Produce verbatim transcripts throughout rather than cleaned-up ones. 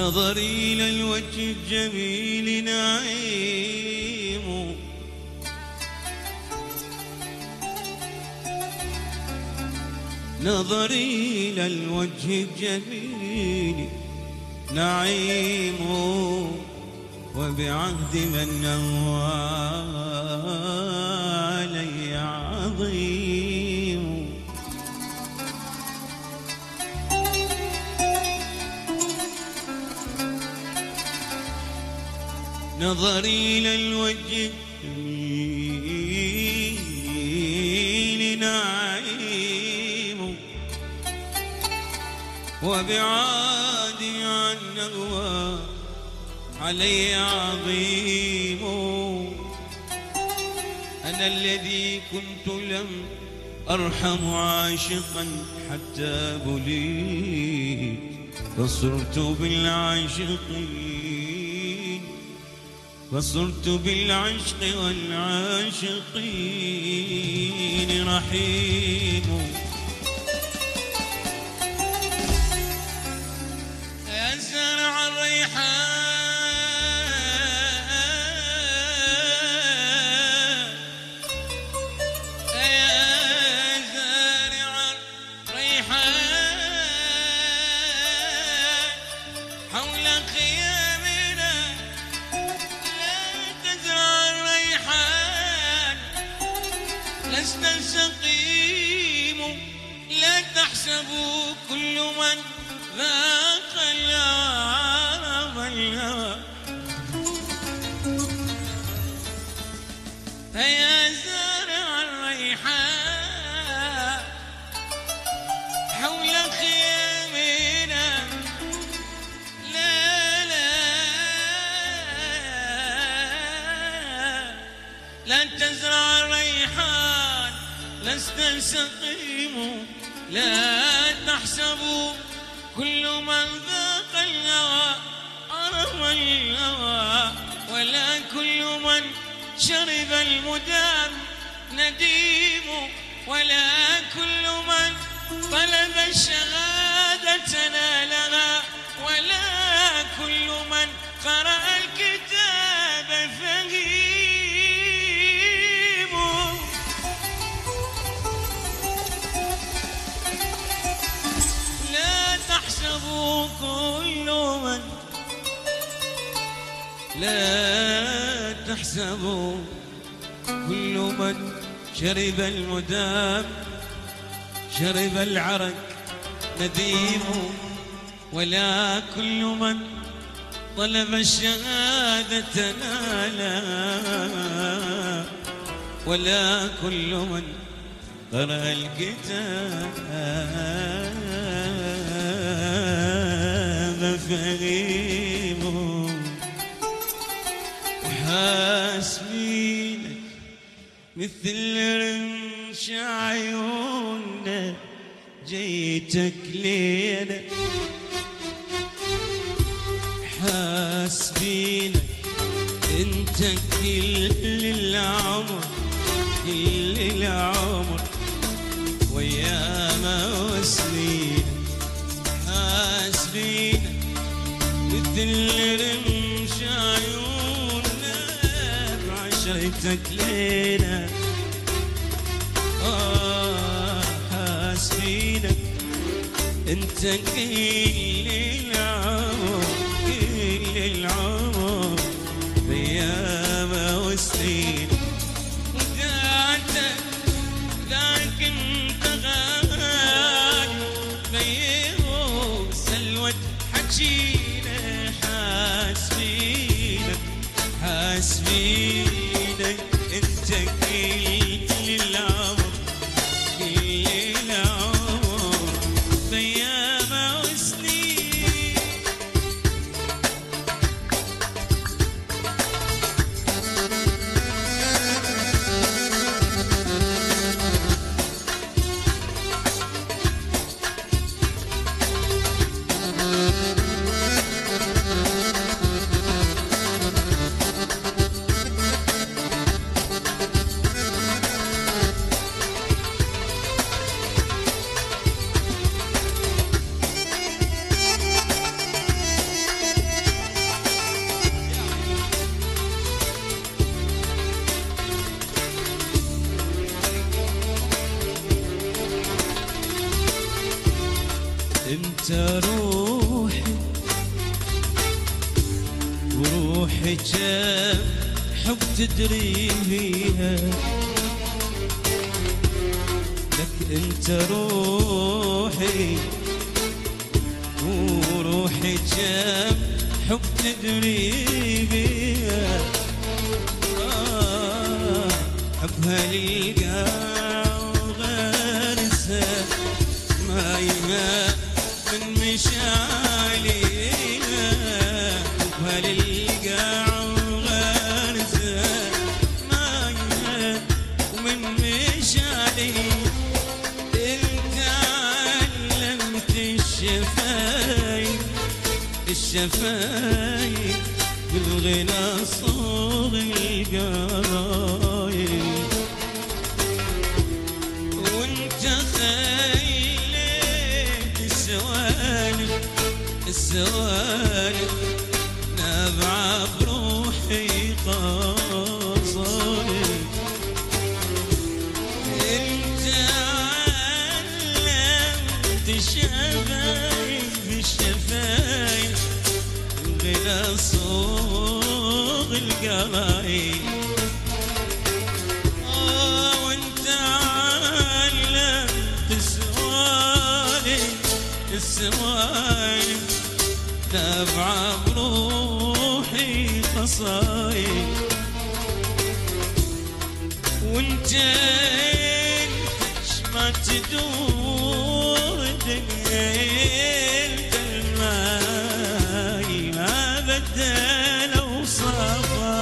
نظري إلى الوجه الجميل نعيم، نظري إلى الوجه الجميل نعيم، وبعهد من نوى علي عظيم. نظري إلى الوجه الجميل نعيم، وبعادي عن نغوى علي عظيم. أنا الذي كنت لم أرحم عاشقا حتى بليت، فصرت بالعاشقين، فصرت بالعشق والعاشقين رحيم. يا زارع الريحان، يا زارع الريحان، حول خيامنا لا تزرع الريحان، لست سقيم، لا تحسبوا كل من ذاق العرب الهوى. فيا زارع الريحان حول خيامنا لا لا لا تزرع الريحان، لست سقيم، لا تحسبوا كل من ذاق الهوى عرف الهوى، ولا كل من شرب المدام نديم، ولا كل من طلب الشهادة نالها، ولا كل من قرأ الكتاب فهيم. لا تحسبوا كل من، لا تحسبوا كل من شرب المدام شرب العرق نديم، ولا كل من طلب الشهادة نالا، ولا كل من قرأ الكتاب فهيم. وحاسبينك مثل رمش عيوننا جيتك لينا، حاسبينك انت كل العمر، كل العمر وياما وسنين. حاسبينك مثل رمش عيوننا بعشرتك لينا. آه حاسبينك انت كل العمر، كل العمر بياما وسنين. وذاك ذاك انت غالي بيه سلوة حجينا. حاسبينك حاسبينك انت كل العمر، كل العمر بياما وسنين. انت روحي وروحي كم حب تدري بيها، لك انت روحي وروحي كم حب تدري بيها، آه حبها للقاع وغرسها ما يما من مشاعليها، حبها للقاع وغرسها ما يما من مشاعليها. انت علمت الشفايف الشفايف بالغنى صوغ القرايب، وانت خيلت السوالف السوالف نابعة بروحي قصايد. انت علمت الشفايف الشفايف غنى صوغ القرايب، آه وانت علمت السوالف السوالف نابعة بروحي قصايد. وانت ما تدور دنيا الماي ما بدل وصفا.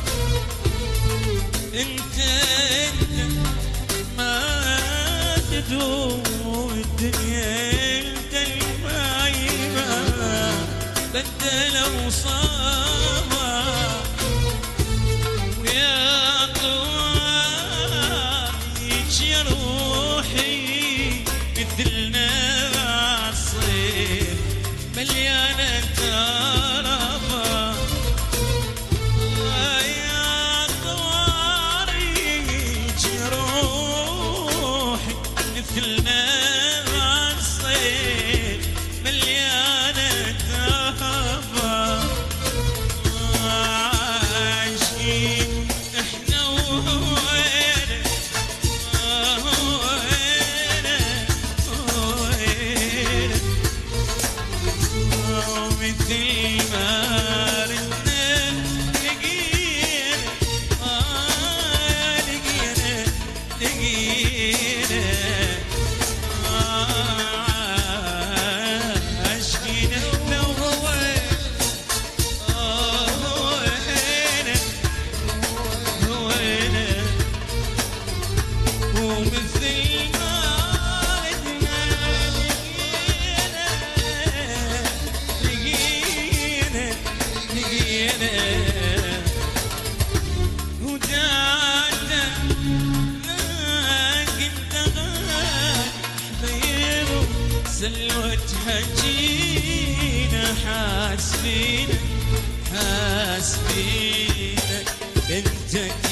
انت انت ما تدور الدنيا الماي ما بدل وصفا. ويا طواليك يا روحي مثلنا عالصيف مليانة ترفا. يا طواليك يا روحي مثلنا عالصيف مليانة ترفا. عايشين احنا وين مثل ما ردنا لقينا، آه لقينا لقينا آه عاشقين احنا وهوينا، آه هوينا هوينا ومثل ما ردنا لقينا لقينا ودانا كنت غالي حبيبه سلوة حجينا حاسبينك حاسبينك انت